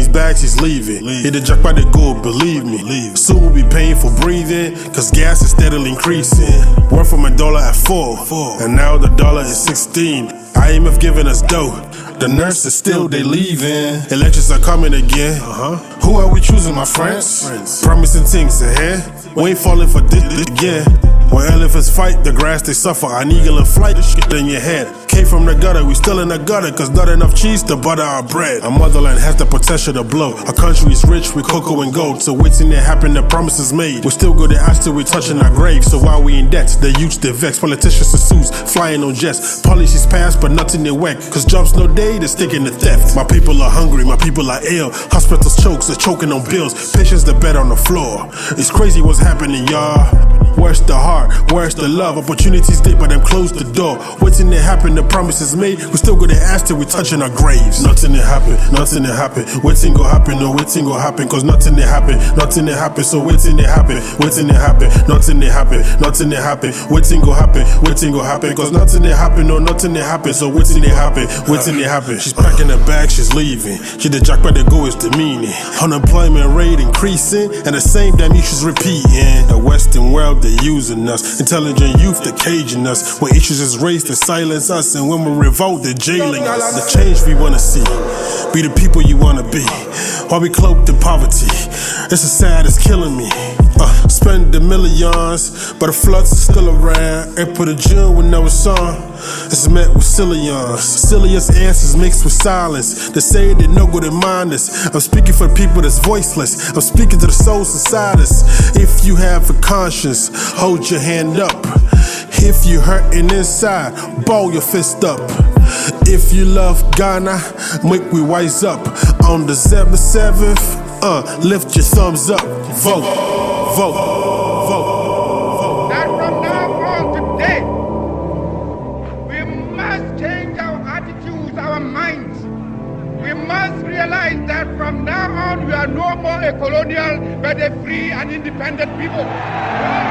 these bags, he's leaving. Hit the jackpot, the gold, believe me. Soon we'll be paying for breathing, cause gas is steadily increasing. Went from $1 at 4, and now the dollar is 16. IMF giving us dough, the nurses still they leaving. Elections are coming again. Who are we choosing, my friends? Promising things ahead. We ain't falling for this again. When elephants fight, the grass they suffer. An eagle in flight, shit in your head. Came from the gutter, we still in the gutter, cause not enough cheese to butter our bread. Our motherland has the potential to blow. Our country is rich with cocoa and gold, so waiting to happen, the promises made. We still go to ash till we touching our grave. So while we in debt, the youths they vex. Politicians are suits, flying on jets. Policies passed, but nothing they whack. Cause jobs no day, they sticking to theft. My people are hungry, my people are ill. Hospitals chokes, they're choking on bills. Patients the bed on the floor. It's crazy what's happening, y'all. Where's the heart? Where's the love? Opportunities did, but them closed the door. Waiting to happen, the promises made. We still go to ask till we touching our graves. Nothing to happen, nothing to happen. Waiting go happen, no waiting go happen. Cause nothing to happen, nothing to happen. So waiting to happen, waiting to happen. Nothing to happen, nothing to happen. Waiting go happen, waiting go happen. Cause nothing to happen, no nothing to happen. So waiting to happen, waiting to happen. She's packing her bag, she's leaving. She the jackpot, the go is demeaning. Unemployment rate increasing, and the same damn issues repeating. The Western world, they using us. Intelligent youth, they caging us. When issues is raised, they silence us. And when we revolt, they're jailing us. The change we wanna see, be the people you wanna be. While we cloaked in poverty, it's a sad, it's killing me. Spend the millions, but the floods are still around. And put a June with no sun, it's met with sillions. Silliest answers mixed with silence. They say they know good in mind us. I'm speaking for the people that's voiceless. I'm speaking to the souls inside us. If you have a conscience, hold your hand up. If you hurting inside, ball your fist up. If you love Ghana, make we wise up. On December 7th, lift your thumbs up. Vote, vote, vote. That from now on today, we must change our attitudes, our minds. We must realize that from now on we are no more a colonial, but a free and independent people.